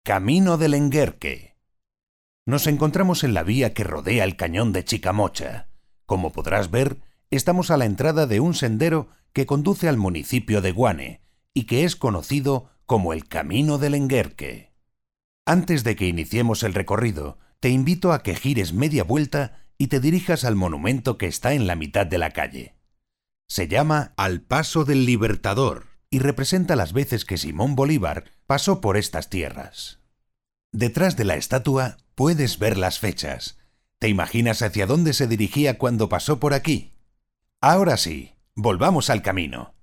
Camino del Enguerque. Nos encontramos en la vía que rodea el cañón de Chicamocha. Como podrás ver, estamos a la entrada de un sendero que conduce al municipio de Guane y que es conocido como el Camino del Enguerque. Antes de que iniciemos el recorrido, te invito a que gires media vuelta y te dirijas al monumento que está en la mitad de la calle. Se llama Al Paso del Libertador y representa las veces que Simón Bolívar pasó por estas tierras. Detrás de la estatua puedes ver las fechas. ¿Te imaginas hacia dónde se dirigía cuando pasó por aquí? Ahora sí, volvamos al camino.